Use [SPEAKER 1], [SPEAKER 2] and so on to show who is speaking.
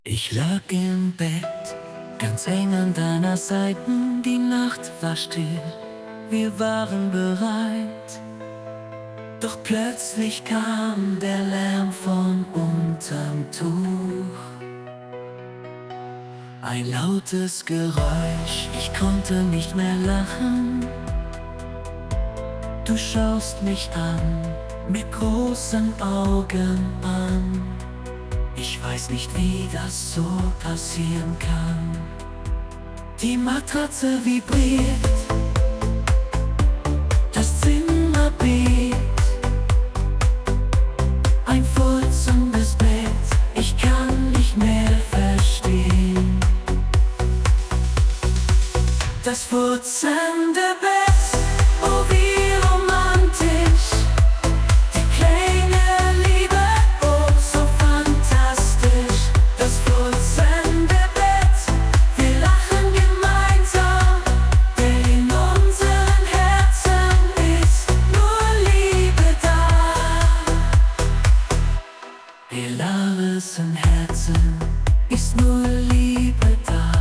[SPEAKER 1] Ich lag im Bett, ganz eng an deiner Seite, die Nacht war still, wir waren bereit. Doch plötzlich kam der Lärm von unterm Tuch. Ein lautes Geräusch, ich konnte nicht mehr lachen. Du schaust mich an, mit großen Augen an. Ich weiß nicht, wie das so passieren kann. Die Matratze vibriert, das Zimmer bebt. Ein furzendes Bett, ich kann nicht mehr verstehen. Das furzende Bett, oh wie romantisch. Die Klänge, Liebe, oh so fantastisch. Das furzende Bett, wir lachen gemeinsam, denn in unseren Herzen ist nur Liebe da. In unseren Herzen ist nur Liebe da.